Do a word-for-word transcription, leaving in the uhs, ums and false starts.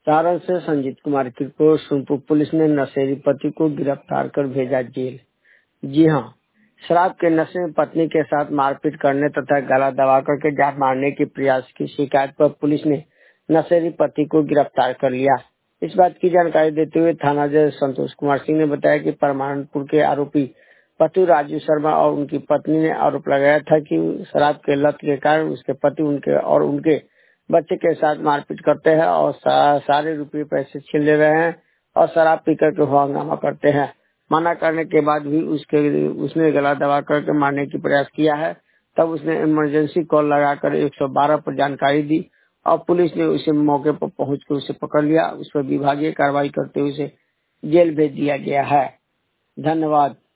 सारण से संजीत कुमार की report. Sonpur police ने नशेड़ी पति को गिरफ्तार कर भेजा जेल। जी हाँ, शराब के नशे में पत्नी के साथ मारपीट करने तथा गला दबाकर के जान मारने के प्रयास की शिकायत पर पुलिस ने नशेड़ी पति को गिरफ्तार कर लिया। इस बात की जानकारी देते हुए थानाध्यक्ष संतोष कुमार सिंह ने बताया कि परमानपुर के आरोपी पति राजू शर्मा और उनकी पत्नी ने आरोप लगाया था कि शराब के लत के कारण उसके पति उनके और उनके बच्चे के साथ मारपीट करते हैं और सा, सारे रुपये पैसे छीन ले रहे हैं और शराब पीकर के हंगामा करते हैं। मना करने के बाद भी उसके उसने गला दबा करके मारने की प्रयास किया है। तब उसने इमरजेंसी कॉल लगाकर एक सौ बारह पर जानकारी दी और पुलिस ने उसे मौके पर पहुंच कर उसे पकड़ लिया। उस पर विभागीय कार्रवाई करते हुए उसे जेल भेज दिया गया है। धन्यवाद।